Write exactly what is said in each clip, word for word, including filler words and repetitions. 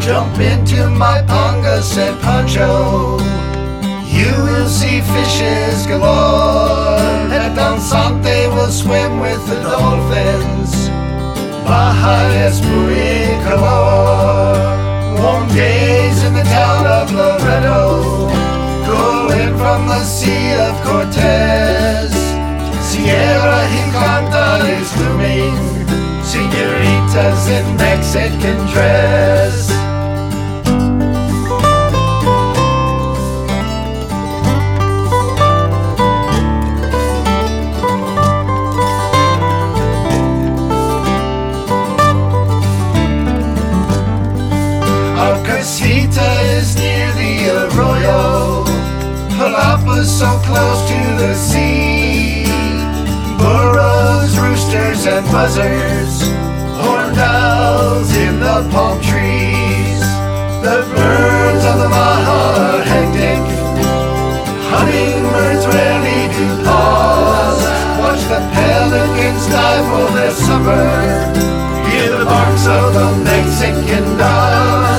Jump into my panga, said Pancho. You will see fishes galore. At Danzante we'll swim with the dolphins. Baja es muy calor. Warm days in the town of Loreto, going from the Sea of Cortez. Sierra Giganta is looming, senoritas in Mexican dress. Casita is near the arroyo, Jalapa's so close to the sea. Burros, roosters, and buzzards, horned owls in the palm trees. The birds of the Baja are hectic, hummingbirds rarely do pause. Watch the pelicans dive for their supper, hear the barks of the Mexican dogs.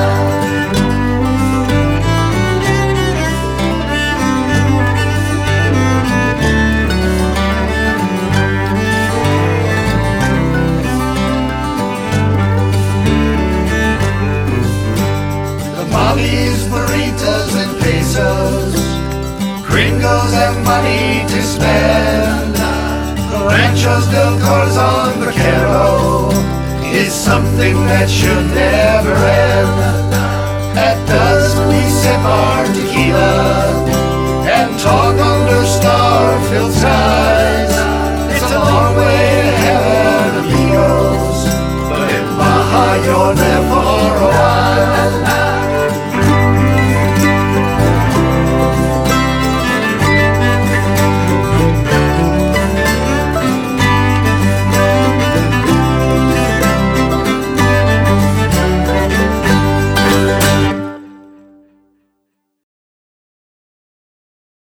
Tamales, burritos, and pesos, gringos have money to spend. Ranchos del Corazon Vaquero is something that should never end. At dusk we sip our tequila,